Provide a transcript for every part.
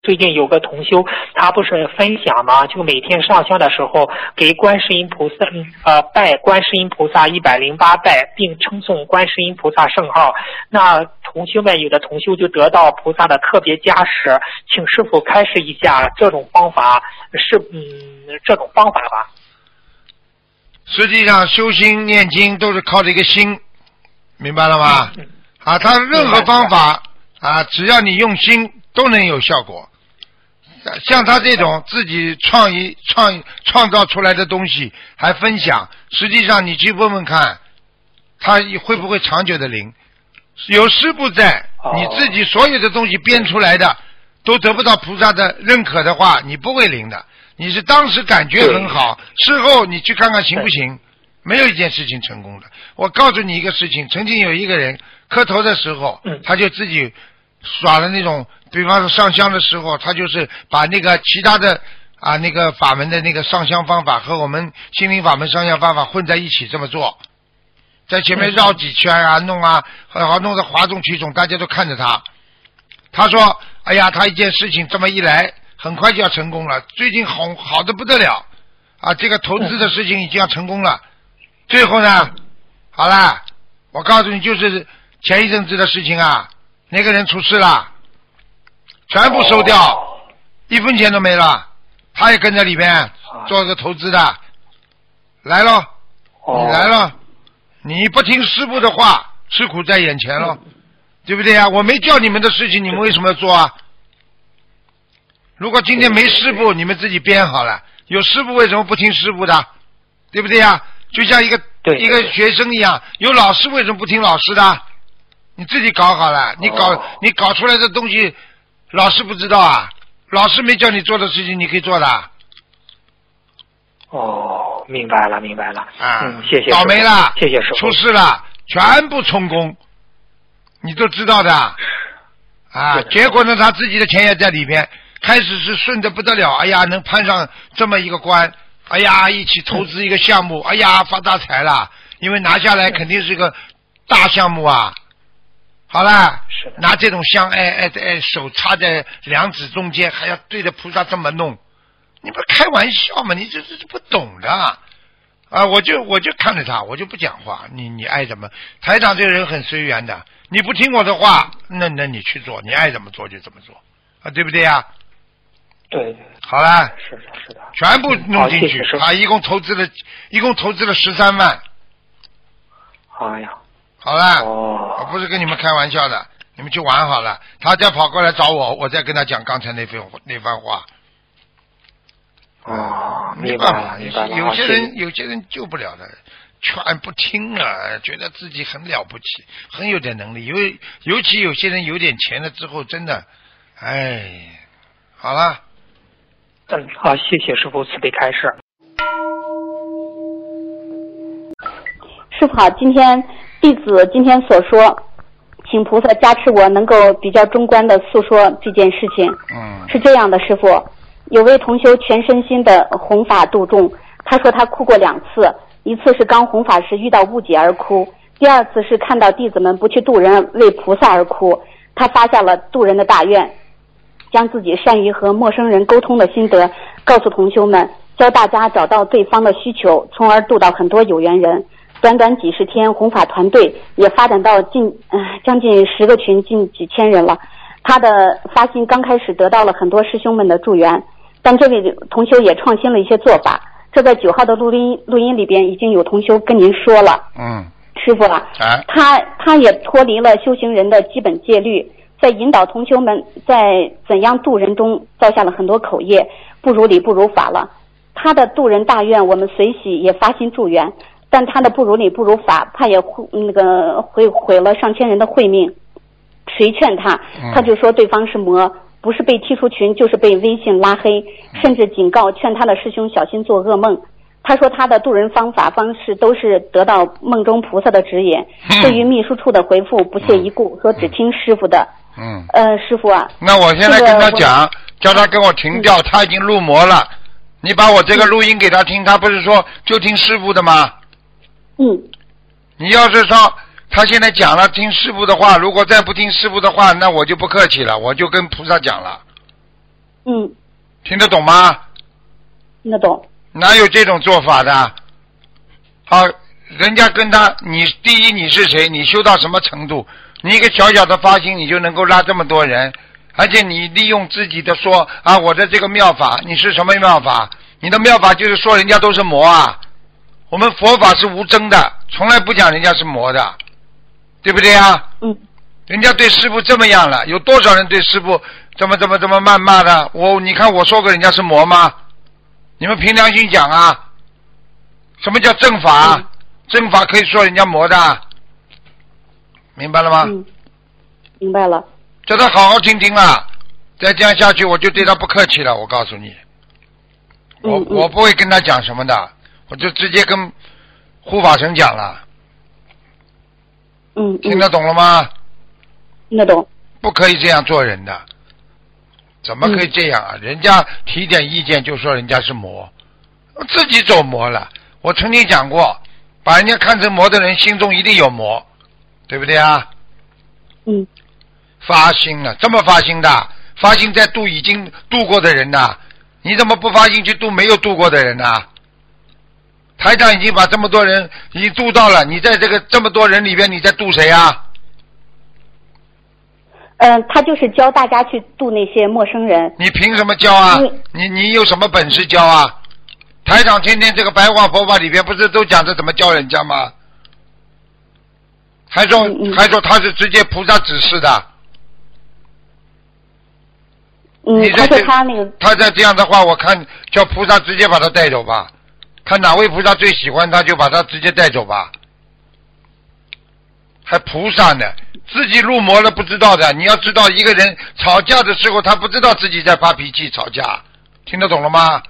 最近有个同修，他不是分享嘛，就每天上香的时候给观世音菩萨拜观世音菩萨108拜，并称颂观世音菩萨圣号。那同修们有的同修就得到菩萨的特别加持，请师父开示一下这种方法这种方法吧。 实际上修心念经都是靠着一个心，明白了吗？他任何方法只要你用心都能有效果。像他这种自己创造出来的东西还分享，实际上你去问问看他会不会长久的灵。有师父在，你自己所有的东西编出来的都得不到菩萨的认可的话，你不会灵的。你是当时感觉很好，事后你去看看行不行，没有一件事情成功的。我告诉你一个事情，曾经有一个人磕头的时候，他就自己耍了那种，比方说上香的时候，他就是把那个其他的那个法门的那个上香方法和我们心灵法门上香方法混在一起这么做，在前面绕几圈弄弄得哗众取宠，大家都看着他。他说哎呀，他一件事情这么一来很快就要成功了，最近好的不得了这个投资的事情已经要成功了。最后呢，好了，我告诉你，就是前一阵子的事情那个人出事了，全部收掉，1分钱都没了，他也跟在里面做个投资的。来咯，你来了，你不听师父的话，吃苦在眼前了，对不对呀？我没叫你们的事情，你们为什么要做如果今天没师父，你们自己编好了，有师父为什么不听师父的，对不对呀？就像一个学生一样，有老师为什么不听老师的？你自己搞好了，你搞出来的东西老师不知道老师没叫你做的事情你可以做的。 明白了谢谢。 倒霉了， 谢谢师父。 出事了，全部充公，你都知道的结果呢，他自己的钱也在里面，开始是顺得不得了，哎呀，能攀上这么一个官，哎呀，一起投资一个项目，哎呀，发大财了，因为拿下来肯定是个大项目好了，拿这种香手插在两指中间，还要对着菩萨这么弄，你不开玩笑吗？你这不懂的我就看着他，我就不讲话，你爱怎么。台长这个人很随缘的，你不听我的话，那你去做，你爱怎么做就怎么做对不对呀？ 对， 好了， 是的， 全部弄进去一共投资了13万。 哎呀， 好了，我不是跟你们开玩笑的，你们去玩好了。他再跑过来找我，我再跟他讲刚才那番话。 明白了。 有些人救不了的，全不听觉得自己很了不起，很有点能力。尤其有些人有点钱了之后，真的，好了。 好，谢谢师父慈悲开示。 师父好，弟子今天所说，请菩萨加持我能够比较中观的诉说这件事情。是这样的，师父，有位同修全身心的弘法度众，他说他哭过2次，一次是刚弘法时遇到误解而哭，第2次是看到弟子们不去度人为菩萨而哭，他发下了度人的大愿，将自己善于和陌生人沟通的心得告诉同修们，教大家找到对方的需求，从而度到很多有缘人。短短几十天，弘法团队也发展到将近10个群，近几千人了。他的发心刚开始得到了很多师兄们的助缘，但这位同修也创新了一些做法，这在9号的录音里边已经有同修跟您说了。师父他也脱离了修行人的基本戒律，在引导同修们在怎样度人中造下了很多口业，不如理不如法了。他的度人大愿我们随喜也发心助缘，但他的不如理不如法，他也毁了上千人的慧命。谁劝他，他就说对方是魔，不是被踢出群就是被微信拉黑，甚至警告劝他的师兄小心做噩梦。他说他的度人方式都是得到梦中菩萨的指引，对于秘书处的回复不屑一顾，说只听师父的。师父那我现在跟他讲，叫他跟我停掉，他已经入魔了。你把我这个录音给他听，他不是说就听师父的吗？你要是说他现在讲了听师父的话，如果再不听师父的话，那我就不客气了，我就跟菩萨讲了。 嗯。 听得懂吗？ 听得懂。 哪有这种做法的？好，人家跟他，你第一你是谁？你修到什么程度？你一个小小的发心，你就能够拉这么多人，而且你利用自己的说啊，我的这个妙法，你是什么妙法？你的妙法就是说人家都是魔啊。我们佛法是无争的，从来不讲人家是魔的，对不对啊？ 嗯。 人家对师父这么样了，有多少人对师父怎么谩骂的？你看我说过人家是魔吗？你们凭良心讲啊！什么叫正法？正法可以说人家魔的，明白了吗？ 明白了。 叫他好好听听了，再这样下去我就对他不客气了。我告诉你，我不会跟他讲什么的，我就直接跟护法神讲了。听得懂了吗？ 听得懂。 不可以这样做人的，怎么可以这样啊？人家提点意见就说人家是魔，自己走魔了。我曾经讲过，把人家看成魔的人心中一定有魔，对不对啊？发心了，这么发心的，发心在度已经度过的人呐，你怎么不发心去度没有度过的人呢？台长已经把这么多人已经度到了，你在这么多人里边，你在度谁啊？ 他就是教大家去度那些陌生人。 你凭什么教啊？你有什么本事教啊？台长天天这个白话佛法里边不是都讲着怎么教人家吗？还说他是直接菩萨指示的。 他说他那个。 他再这样的话，我看叫菩萨直接把他带走吧，看哪位菩萨最喜欢他就把他直接带走吧。还菩萨呢，自己入魔了不知道的。你要知道，一个人吵架的时候，他不知道自己在发脾气吵架，听得懂了吗？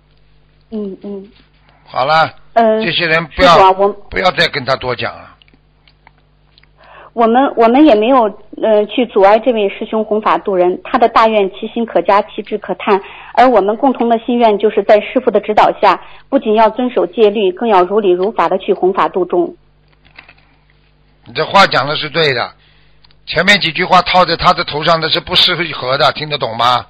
好了，这些人不要再跟他多讲了。 我们也没有去阻碍这位师兄弘法度人，他的大愿其心可嘉，其志可叹。而我们共同的心愿就是在师父的指导下，不仅要遵守戒律，更要如理如法的去弘法度众。 你这话讲的是对的，前面几句话套在他的头上的是不适合的，听得懂吗？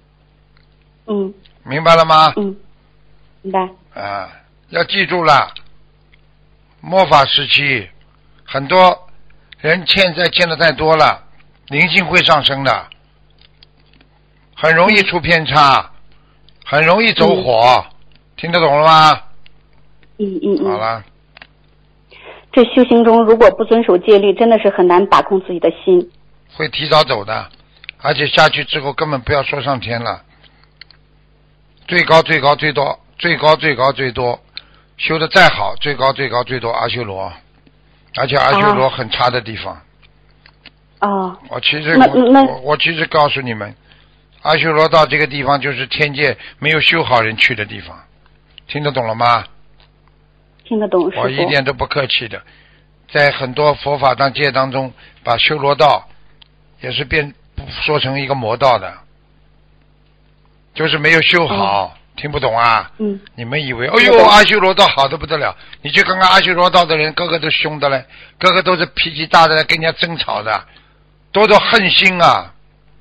明白了吗？ 明白。 要记住了，末法时期很多人欠债欠的太多了，灵性会上升的，很容易出偏差，很容易走火，听得懂了吗？好了。 这修行中如果不遵守戒律，真的是很难把控自己的心， 会提早走的，而且下去之后根本不要说上天了，最高最高最多，最高最高最多，修的再好，最高最高最多阿修罗，而且阿修罗很差的地方。我其实告诉你们，阿修罗道这个地方就是天界没有修好人去的地方，听得懂了吗？ 听得懂，师父。 我一点都不客气的，在很多佛法界当中，把修罗道也是说成一个魔道的，就是没有修好，听不懂啊？你们以为哎呦阿修罗道好的不得了，你去看看阿修罗道的人，个个都凶的嘞，个个都是脾气大的来跟人家争吵的，多多恨心啊。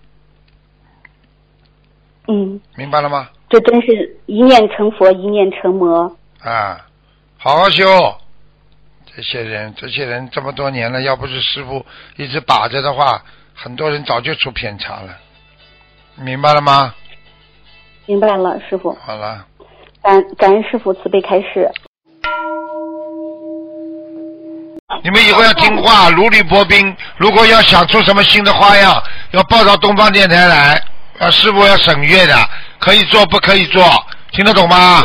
明白了吗？ 这真是一念成佛，一念成魔啊！好好修，这些人这么多年了，要不是师父一直把着的话，很多人早就出偏差了，明白了吗？ 明白了，师父。 好了， 感恩师父慈悲开示。 你们以后要听话，如履薄冰。如果要想出什么新的花样，要报到东方电台来，师父要审阅的，可以做不可以做，听得懂吗？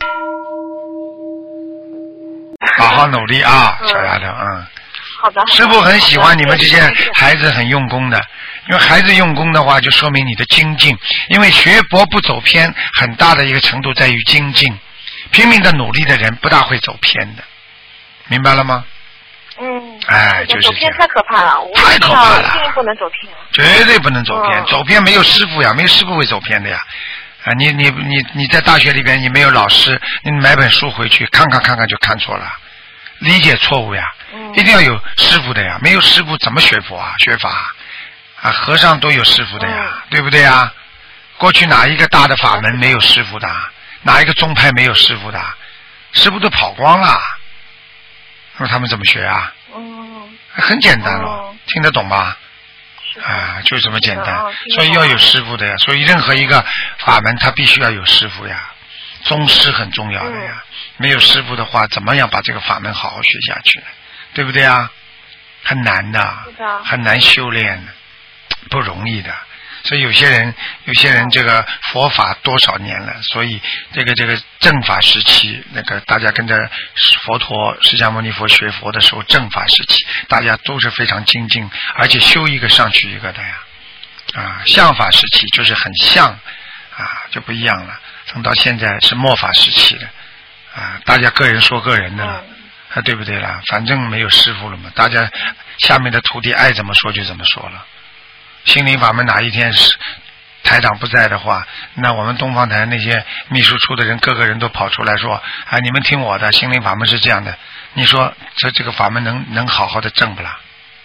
好好努力啊，小丫头。 好的。 师父很喜欢你们这些孩子很用功的，因为孩子用功的话，就说明你的精进。因为学佛不走偏，很大的一个程度在于精进。拼命的努力的人，不大会走偏的，明白了吗？就是走偏太可怕了， 太可怕了， 一定不能走偏， 绝对不能走偏。走偏没有师父呀，没有师父会走偏的呀。你在大学里边，你没有老师，你买本书回去看看就看错了，理解错误呀。一定要有师父的呀，没有师父怎么学佛啊？学法啊，和尚都有师父的呀，对不对呀？ 过去哪一个大的法门没有师傅的？哪一个宗派没有师傅的？师傅都跑光了，那么他们怎么学啊？很简单了，听得懂吧？啊，就这么简单。所以要有师傅的呀。所以任何一个法门，它必须要有师傅呀。宗师很重要的呀。没有师傅的话，怎么样把这个法门好好学下去呢？对不对啊？很难的，很难修炼的，不容易的。所以有些人这个佛法多少年了，所以这个正法时期，那个大家跟着佛陀释迦牟尼佛学佛的时候，正法时期大家都是非常精进，而且修一个上去一个的呀。啊，相法时期就是很像啊，就不一样了。等到现在是末法时期了啊，大家个人说个人的了。啊，对不对啦？反正没有师傅了嘛，大家下面的徒弟爱怎么说就怎么说了。心灵法门哪一天是台长不在的话，那我们东方台那些秘书处的人，个个人都跑出来说啊，你们听我的，心灵法门是这样的。你说这个法门能好好的正不啦？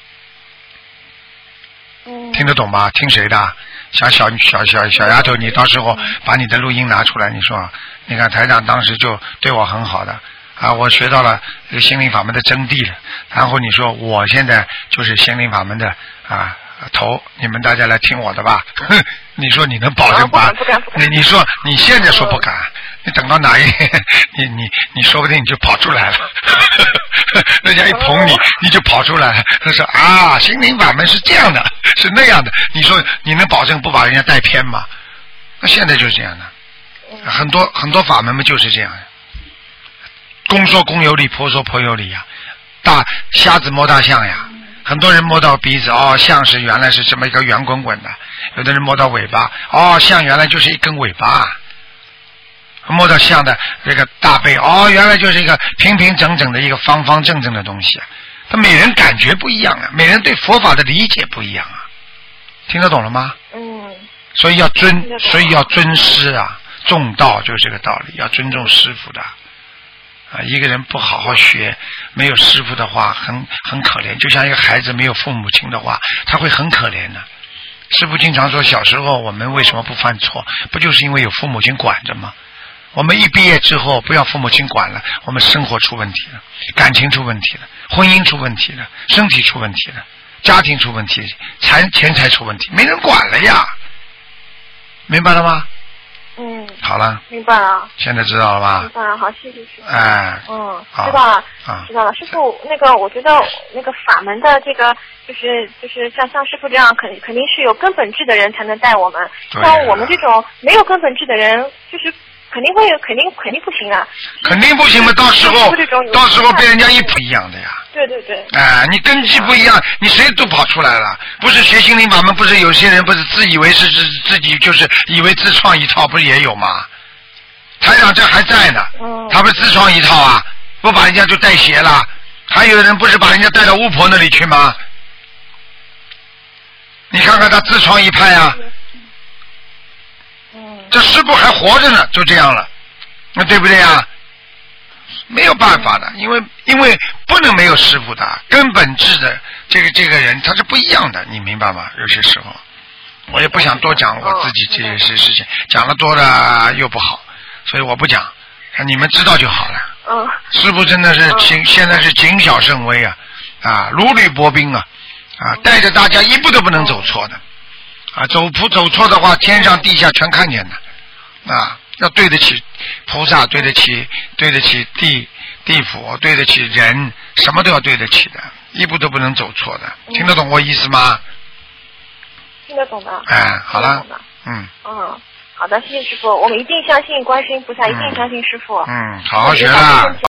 听得懂吧？听谁的？小丫头，你到时候把你的录音拿出来，你说，你看台长当时就对我很好的啊，我学到了这个心灵法门的真谛了。然后你说我现在就是心灵法门的啊头，你们大家来听我的吧。你说你能保证吧？ 不敢。 你说你现在说不敢，你等到哪一天，你说不定你就跑出来了。人家一捧你，你就跑出来了。他说啊，心灵法门是这样的，是那样的。你说你能保证不把人家带偏吗？那现在就是这样的，很多法门嘛就是这样的。公说公有理，婆说婆有理呀。大瞎子摸大象呀。很多人摸到鼻子，哦，象是原来是这么一个圆滚滚的；有的人摸到尾巴，哦，象原来就是一根尾巴；摸到象的这个大背，哦，原来就是一个平平整整的一个方方正正的东西。他每人感觉不一样啊，每人对佛法的理解不一样啊，听得懂了吗？所以要尊师啊，重道就是这个道理，要尊重师傅的。啊，一个人不好好学，没有师傅的话，很可怜。就像一个孩子没有父母亲的话，他会很可怜的。师傅经常说，小时候我们为什么不犯错？不就是因为有父母亲管着吗？我们一毕业之后，不要父母亲管了，我们生活出问题了，感情出问题了，婚姻出问题了，身体出问题了，家庭出问题，钱财出问题，没人管了呀。明白了吗？好了， 明白了。 现在知道了吧？ 明白了，好，谢谢师傅。 知道了，知道了。师傅，那个我觉得那个法门的这个就是像师傅这样，肯定是有根本智的人才能带我们。像我们这种没有根本智的人，就是肯定不行啊。 肯定不行嘛，到时候被人家不一样的呀。 对。 你根基不一样，你谁都跑出来了。不是学心灵法门，不是有些人不是自以为是自己就是以为自创一套，不是也有吗？台长这还在呢，他不是自创一套啊，不把人家就带邪了。还有人不是把人家带到巫婆那里去吗？你看看他自创一派啊。这师父还活着呢，就这样了，那对不对啊？没有办法的，因为不能没有师父的，根本质的这个人他是不一样的，你明白吗？有些时候我也不想多讲我自己这些事情，讲了多了又不好，所以我不讲，你们知道就好了。师父真的是现在是谨小慎微啊，如履薄冰啊，带着大家一步都不能走错的。走错的话，天上地下全看见的，要对得起菩萨，对得起地府，对得起人，什么都要对得起的，一步都不能走错的。听得懂我意思吗？ 听得懂的。 好了。 好的，谢谢师傅，我们一定相信观世音菩萨，一定相信师傅。 好好学啦。